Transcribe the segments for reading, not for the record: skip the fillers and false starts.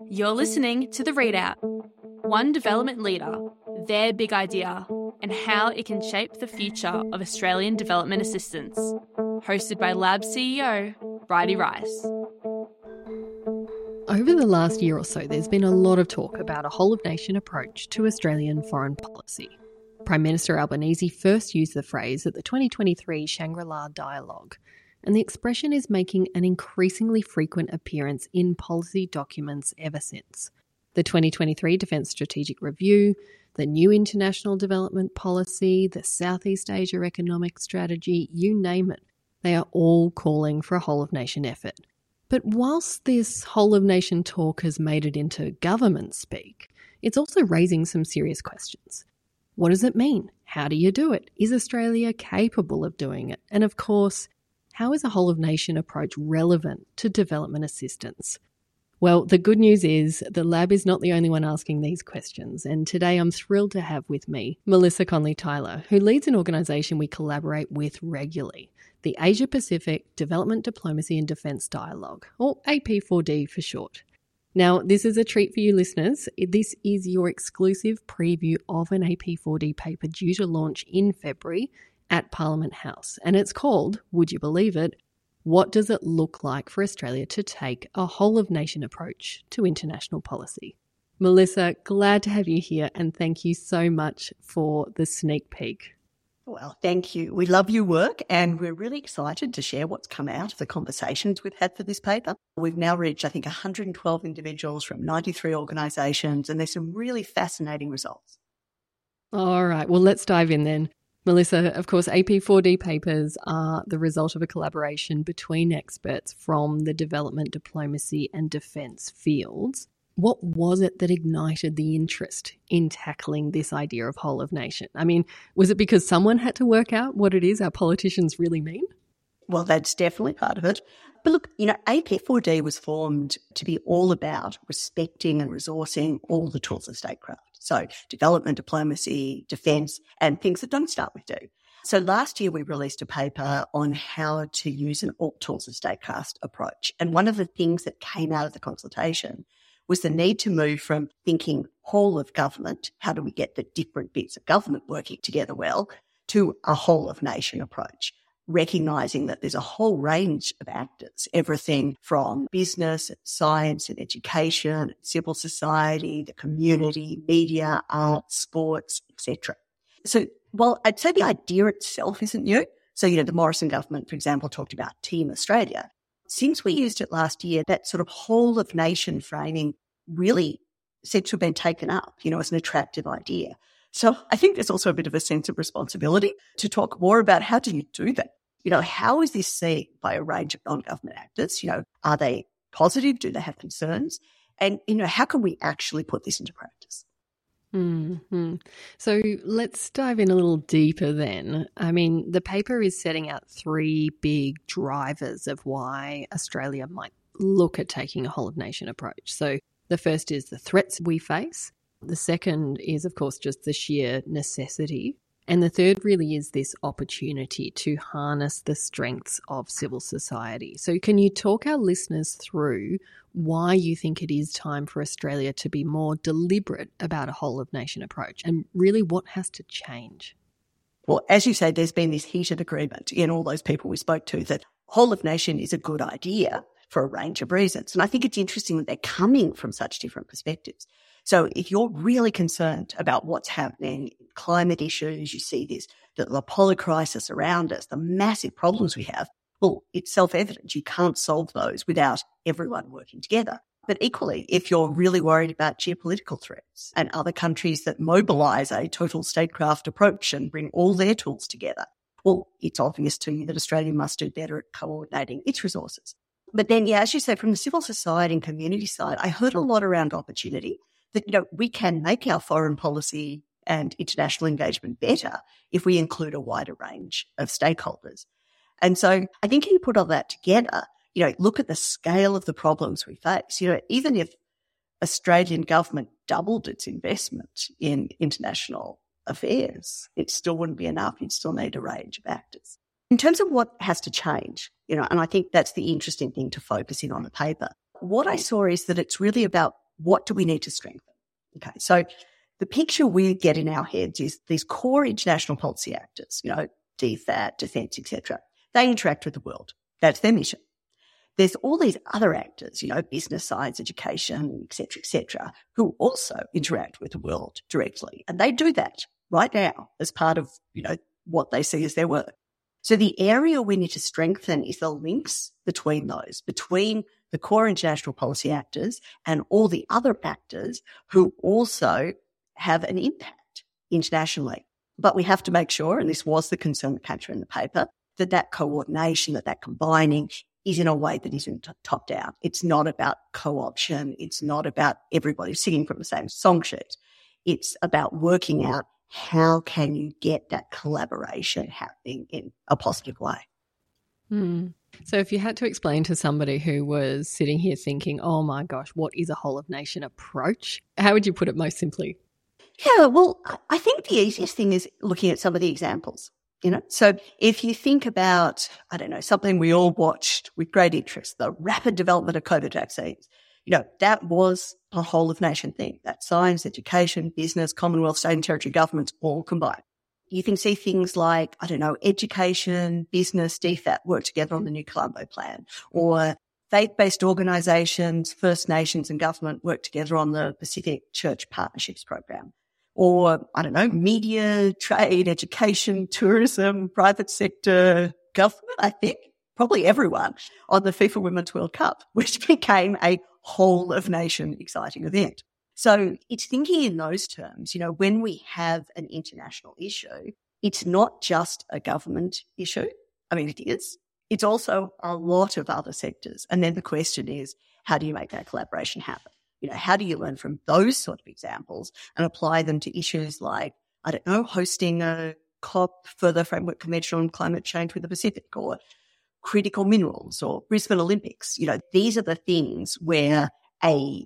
You're listening to The Readout, one development leader, their big idea, and how it can shape the future of Australian development assistance. Hosted by Lab CEO, Bridie Rice. Over the last year or so, there's been a lot of talk about a whole-of-nation approach to Australian foreign policy. Prime Minister Albanese first used the phrase at the 2023 Shangri-La Dialogue, and the expression is making an increasingly frequent appearance in policy documents ever since. The 2023 Defence Strategic Review, the new International Development Policy, the Southeast Asia Economic Strategy, you name it, they are all calling for a whole-of-nation effort. But whilst this whole-of-nation talk has made it into government speak, it's also raising some serious questions. What does it mean? How do you do it? Is Australia capable of doing it? And of course, how is a whole-of-nation approach relevant to development assistance? Well, the good news is the lab is not the only one asking these questions, and today I'm thrilled to have with me Melissa Conley-Tyler, who leads an organisation we collaborate with regularly, the Asia Pacific Development Diplomacy and Defence Dialogue, or AP4D for short. Now, this is a treat for you listeners. This is your exclusive preview of an AP4D paper due to launch in February at Parliament House, and it's called, would you believe it, What Does It Look Like for Australia to Take a Whole-of-Nation Approach to International Policy? Melissa, glad to have you here, and thank you so much for the sneak peek. Well, thank you. We love your work and we're really excited to share what's come out of the conversations we've had for this paper. We've now reached, I think, 112 individuals from 93 organisations, and there's some really fascinating results. All right, well, let's dive in then. Melissa, of course, AP4D papers are the result of a collaboration between experts from the development, diplomacy and defence fields. What was it that ignited the interest in tackling this idea of whole of nation? I mean, was it because someone had to work out what it is our politicians really mean? Well, that's definitely part of it. But look, AP4D was formed to be all about respecting and resourcing all the tools of statecraft. So development, diplomacy, defence, and things that don't start with do. So last year we released a paper on how to use an all tools of statecraft approach. And one of the things that came out of the consultation was the need to move from thinking whole of government, how do we get the different bits of government working together well, to a whole of nation approach, recognising that there's a whole range of actors, everything from business, science and education, civil society, the community, media, arts, sports, etc. So while I'd say the idea itself isn't new, so, the Morrison government, for example, talked about Team Australia. Since we used it last year, that sort of whole of nation framing really seems to have been taken up, as an attractive idea. So I think there's also a bit of a sense of responsibility to talk more about how do you do that? How is this seen by a range of non-government actors? Are they positive? Do they have concerns? And, how can we actually put this into practice? Mm-hmm. So let's dive in a little deeper then. I mean, the paper is setting out three big drivers of why Australia might look at taking a whole-of-nation approach. So the first is the threats we face. The second is, of course, just the sheer necessity. And the third really is this opportunity to harness the strengths of civil society. So can you talk our listeners through why you think it is time for Australia to be more deliberate about a whole-of-nation approach and really what has to change? Well, as you say, there's been this heated agreement in all those people we spoke to that whole-of-nation is a good idea for a range of reasons. And I think it's interesting that they're coming from such different perspectives. So if you're really concerned about what's happening, climate issues, you see this, the polar crisis around us, the massive problems we have, well, it's self-evident. You can't solve those without everyone working together. But equally, if you're really worried about geopolitical threats and other countries that mobilise a total statecraft approach and bring all their tools together, well, it's obvious to you that Australia must do better at coordinating its resources. But then, as you say, from the civil society and community side, I heard a lot around opportunity. That, we can make our foreign policy and international engagement better if we include a wider range of stakeholders. And so I think if you put all that together, look at the scale of the problems we face. Even if Australian government doubled its investment in international affairs, it still wouldn't be enough. You'd still need a range of actors. In terms of what has to change, and I think that's the interesting thing to focus in on the paper. What I saw is that it's really about what do we need to strengthen? Okay, so the picture we get in our heads is these core international policy actors, DFAT, defence, etc. They interact with the world. That's their mission. There's all these other actors, business, science, education, et cetera, who also interact with the world directly. And they do that right now as part of, what they see as their work. So the area we need to strengthen is the links between those, between the core international policy actors and all the other actors who also have an impact internationally. But we have to make sure, and this was the concern that came through in the paper, that coordination, that combining is in a way that isn't top down. It's not about co-option. It's not about everybody singing from the same song sheet. It's about working out how can you get that collaboration happening in a positive way. So if you had to explain to somebody who was sitting here thinking, oh my gosh, what is a whole of nation approach? How would you put it most simply? Yeah, well, I think the easiest thing is looking at some of the examples. So if you think about, something we all watched with great interest, the rapid development of COVID vaccines, that was a whole of nation thing. That's science, education, business, Commonwealth, state and territory governments all combined. You can see things like, education, business, DFAT work together on the New Colombo Plan, or faith-based organisations, First Nations and government work together on the Pacific Church Partnerships Program. Or, media, trade, education, tourism, private sector, government, I think, probably everyone on the FIFA Women's World Cup, which became a whole of nation exciting event. So it's thinking in those terms, when we have an international issue, it's not just a government issue. I mean, it is. It's also a lot of other sectors. And then the question is, how do you make that collaboration happen? How do you learn from those sort of examples and apply them to issues like, hosting a COP for the Framework Convention on Climate Change with the Pacific, or critical minerals, or Brisbane Olympics? These are the things where a,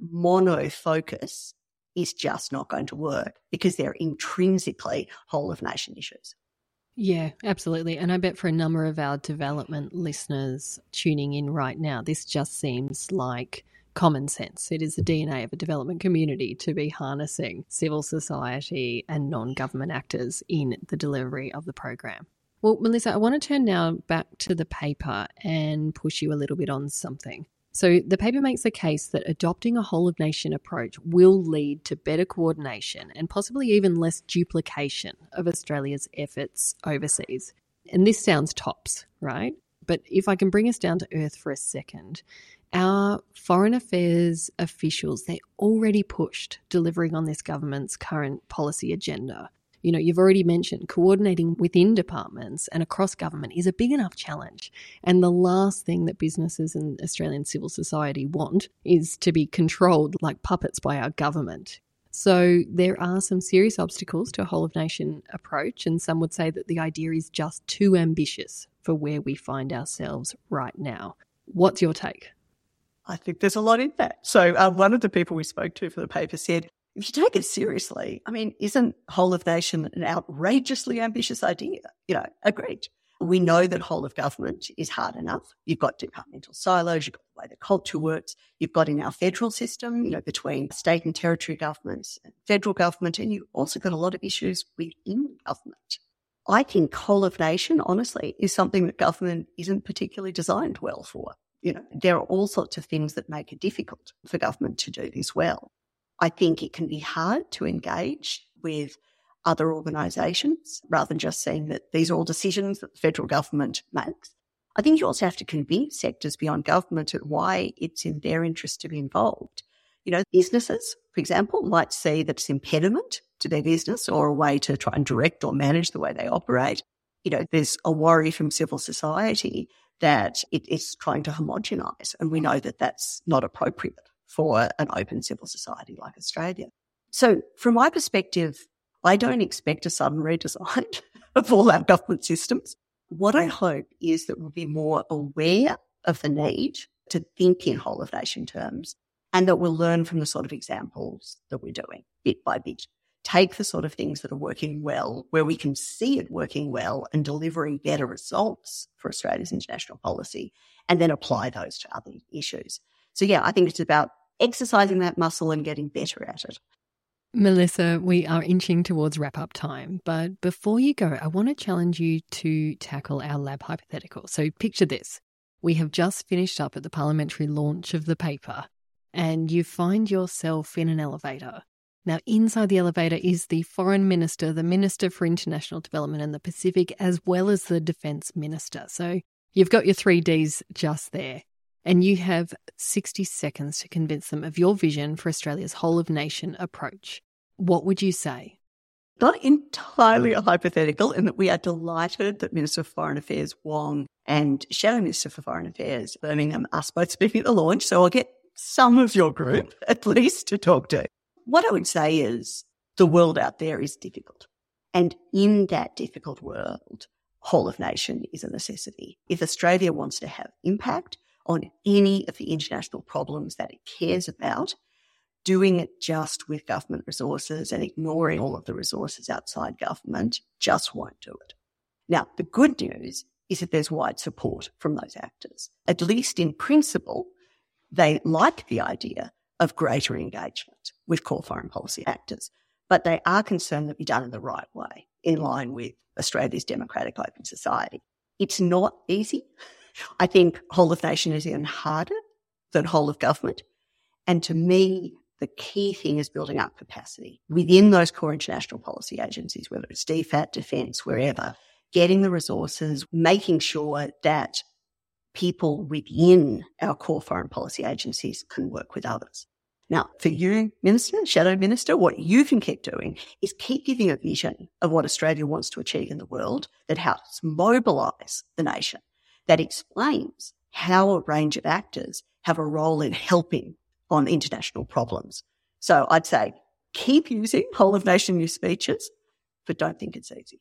mono focus is just not going to work because they're intrinsically whole of nation issues. Yeah, absolutely. And I bet for a number of our development listeners tuning in right now, this just seems like common sense. It is the DNA of a development community to be harnessing civil society and non-government actors in the delivery of the program. Well, Melissa, I want to turn now back to the paper and push you a little bit on something. So the paper makes the case that adopting a whole-of-nation approach will lead to better coordination and possibly even less duplication of Australia's efforts overseas. And this sounds tops, right? But if I can bring us down to earth for a second, our foreign affairs officials, they already pushed delivering on this government's current policy agenda. You've already mentioned coordinating within departments and across government is a big enough challenge. And the last thing that businesses and Australian civil society want is to be controlled like puppets by our government. So there are some serious obstacles to a whole-of-nation approach, and some would say that the idea is just too ambitious for where we find ourselves right now. What's your take? I think there's a lot in that. So one of the people we spoke to for the paper said, if you take it seriously, isn't whole of nation an outrageously ambitious idea? Agreed. We know that whole of government is hard enough. You've got departmental silos, you've got the way the culture works, you've got in our federal system, between state and territory governments and federal government, and you've also got a lot of issues within government. I think whole of nation, honestly, is something that government isn't particularly designed well for. There are all sorts of things that make it difficult for government to do this well. I think it can be hard to engage with other organisations rather than just saying that these are all decisions that the federal government makes. I think you also have to convince sectors beyond government at why it's in their interest to be involved. Businesses, for example, might see that it's impediment to their business or a way to try and direct or manage the way they operate. There's a worry from civil society that it is trying to homogenise, and we know that that's not appropriate for an open civil society like Australia. So from my perspective, I don't expect a sudden redesign of all our government systems. What I hope is that we'll be more aware of the need to think in whole of nation terms, and that we'll learn from the sort of examples that we're doing bit by bit. Take the sort of things that are working well, where we can see it working well and delivering better results for Australia's international policy, and then apply those to other issues. So, yeah, I think it's about exercising that muscle and getting better at it. Melissa, we are inching towards wrap-up time, but before you go, I want to challenge you to tackle our lab hypothetical. So picture this. We have just finished up at the parliamentary launch of the paper, and you find yourself in an elevator. Now, inside the elevator is the Foreign Minister, the Minister for International Development and the Pacific, as well as the Defence Minister. So you've got your 3 Ds just there, and you have 60 seconds to convince them of your vision for Australia's whole-of-nation approach. What would you say? Not entirely a hypothetical, in that we are delighted that Minister for Foreign Affairs Wong and Shadow Minister for Foreign Affairs Birmingham are both speaking at the launch, so I'll get some of your group at least to talk to. What I would say is the world out there is difficult. And in that difficult world, whole of nation is a necessity. If Australia wants to have impact on any of the international problems that it cares about, doing it just with government resources and ignoring all of the resources outside government just won't do it. Now, the good news is that there's wide support from those actors. At least in principle, they like the idea of greater engagement with core foreign policy actors, but they are concerned that it be done in the right way, in line with Australia's democratic open society. It's not easy. I think whole of nation is even harder than whole of government. And to me, the key thing is building up capacity within those core international policy agencies, whether it's DFAT, Defence, wherever, getting the resources, making sure that people within our core foreign policy agencies can work with others. Now, for you, Minister, Shadow Minister, what you can keep doing is keep giving a vision of what Australia wants to achieve in the world that helps mobilise the nation, that explains how a range of actors have a role in helping on international problems. So I'd say keep using whole of nation news speeches, but don't think it's easy.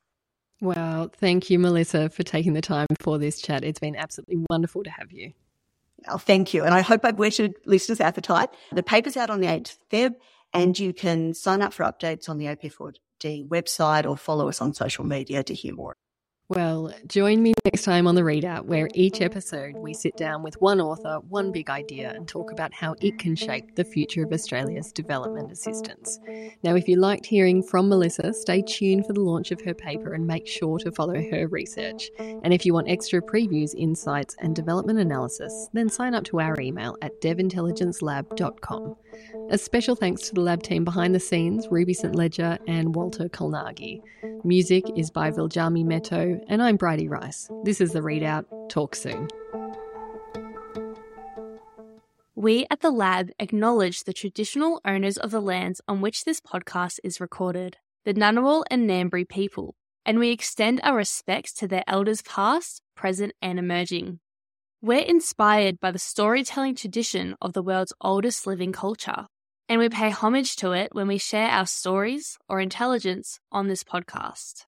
Well, thank you, Melissa, for taking the time for this chat. It's been absolutely wonderful to have you. Well, thank you. And I hope I've whetted listeners' appetite. The paper's out on the 8th of Feb, and you can sign up for updates on the AP4D website or follow us on social media to hear more. Well, join me next time on The Readout, where each episode we sit down with one author, one big idea, and talk about how it can shape the future of Australia's development assistance. Now, if you liked hearing from Melissa, stay tuned for the launch of her paper and make sure to follow her research. And if you want extra previews, insights, and development analysis, then sign up to our email at devintelligencelab.com. A special thanks to the lab team behind the scenes, Ruby St. Ledger and Walter Kolnagi. Music is by Viljami Meto, and I'm Bridie Rice. This is The Readout. Talk soon. We at the lab acknowledge the traditional owners of the lands on which this podcast is recorded, the Ngunnawal and Ngambri people, and we extend our respects to their elders past, present and emerging. We're inspired by the storytelling tradition of the world's oldest living culture, and we pay homage to it when we share our stories or intelligence on this podcast.